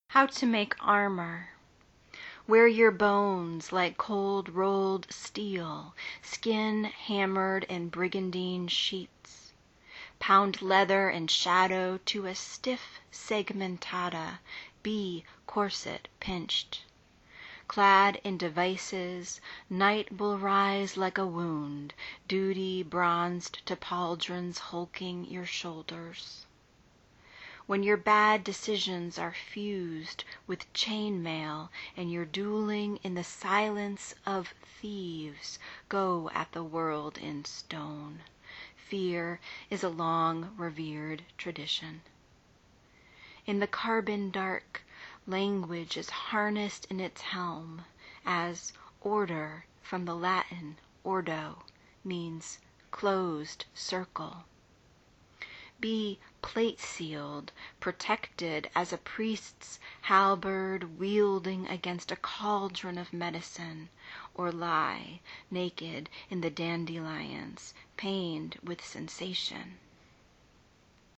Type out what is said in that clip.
How to make armor. Wear your bones like cold rolled steel, skin hammered in brigandine sheets. Pound leather and shadow to a stiff segmentada, be corset pinched. Clad in devices, night will rise like a wound, duty bronzed to pauldrons hulking your shoulders. When your bad decisions are fused with chain mail and you're dueling in the silence of thieves, go at the world in stone. Fear is a long revered tradition. In the carbon dark, language is harnessed in its helm, as order from the Latin ordo means closed circle. Be plate sealed, protected as a priest's halberd wielding against a cauldron of medicine, or lie naked in the dandelions, pained with sensation.